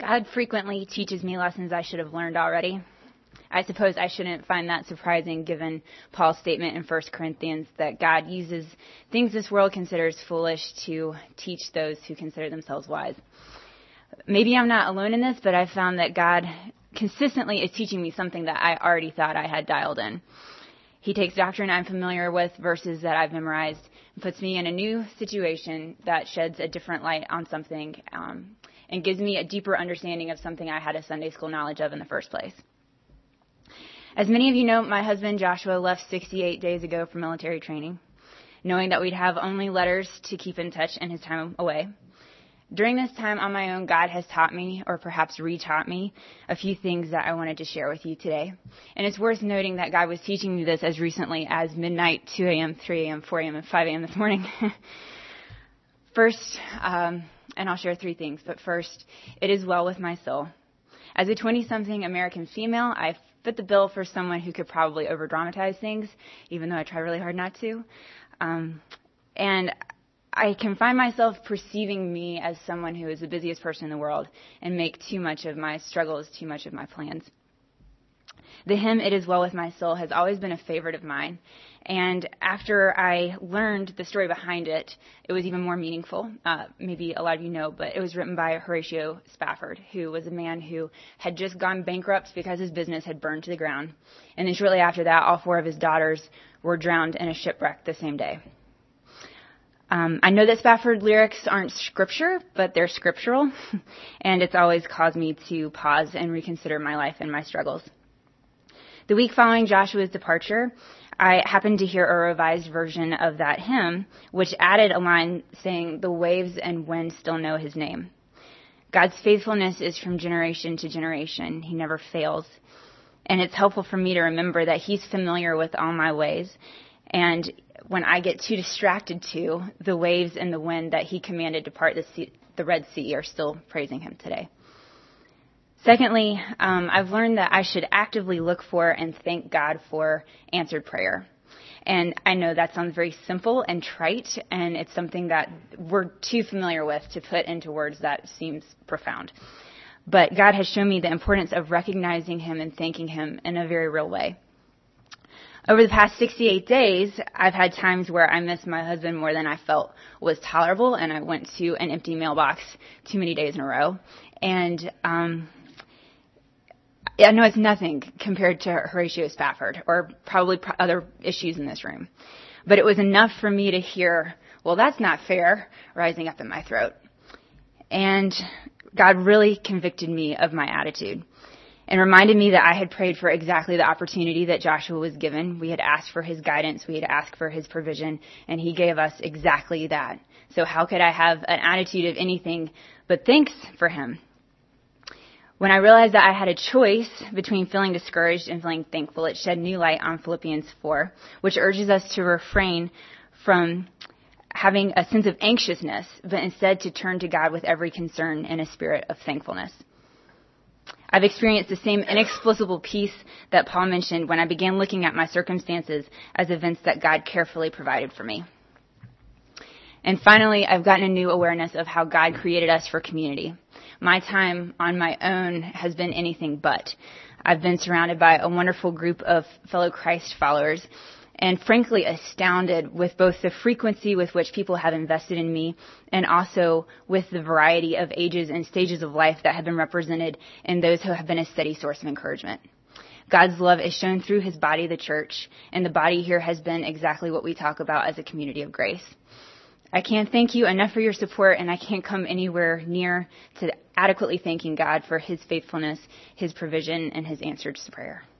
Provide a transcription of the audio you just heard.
God frequently teaches me lessons I should have learned already. I suppose I shouldn't find that surprising given Paul's statement in 1 Corinthians that God uses things this world considers foolish to teach those who consider themselves wise. Maybe I'm not alone in this, but I've found that God consistently is teaching me something that I already thought I had dialed in. He takes doctrine I'm familiar with, verses that I've memorized, and puts me in a new situation that sheds a different light on something and gives me a deeper understanding of something I had a Sunday school knowledge of in the first place. As many of you know, my husband Joshua left 68 days ago for military training, knowing that we'd have only letters to keep in touch in his time away. During this time on my own, God has taught me, or perhaps retaught me, a few things that I wanted to share with you today. And it's worth noting that God was teaching me this as recently as midnight, 2 a.m., 3 a.m., 4 a.m., and 5 a.m. this morning. First, and I'll share three things, but first, it is well with my soul. As a 20-something American female, I fit the bill for someone who could probably over-dramatize things, even though I try really hard not to. And I can find myself perceiving me as someone who is the busiest person in the world and make too much of my struggles, too much of my plans. The hymn, It Is Well With My Soul, has always been a favorite of mine. And after I learned the story behind it, it was even more meaningful. Maybe a lot of you know, but it was written by Horatio Spafford, who was a man who had just gone bankrupt because his business had burned to the ground. And then shortly after that, all 4 of his daughters were drowned in a shipwreck the same day. I know that Spafford lyrics aren't scripture, but they're scriptural, and it's always caused me to pause and reconsider my life and my struggles. The week following Joshua's departure, I happened to hear a revised version of that hymn, which added a line saying, "The waves and wind still know his name." God's faithfulness is from generation to generation. He never fails. And it's helpful for me to remember that he's familiar with all my ways. And when I get too distracted the waves and the wind that he commanded to part the Red Sea are still praising him today. Secondly, I've learned that I should actively look for and thank God for answered prayer. And I know that sounds very simple and trite, and it's something that we're too familiar with to put into words that seems profound. But God has shown me the importance of recognizing him and thanking him in a very real way. Over the past 68 days, I've had times where I missed my husband more than I felt was tolerable, and I went to an empty mailbox too many days in a row. And I know it's nothing compared to Horatio Spafford or probably other issues in this room. But it was enough for me to hear, "Well, that's not fair," rising up in my throat. And God really convicted me of my attitude and reminded me that I had prayed for exactly the opportunity that Joshua was given. We had asked for his guidance. We had asked for his provision, and he gave us exactly that. So how could I have an attitude of anything but thanks for him? When I realized that I had a choice between feeling discouraged and feeling thankful, it shed new light on Philippians 4, which urges us to refrain from having a sense of anxiousness, but instead to turn to God with every concern in a spirit of thankfulness. I've experienced the same inexplicable peace that Paul mentioned when I began looking at my circumstances as events that God carefully provided for me. And finally, I've gotten a new awareness of how God created us for community. My time on my own has been anything but. I've been surrounded by a wonderful group of fellow Christ followers, and frankly astounded with both the frequency with which people have invested in me and also with the variety of ages and stages of life that have been represented in those who have been a steady source of encouragement. God's love is shown through his body, the church, and the body here has been exactly what we talk about as a community of grace. I can't thank you enough for your support, and I can't come anywhere near to adequately thanking God for his faithfulness, his provision, and his answers to prayer.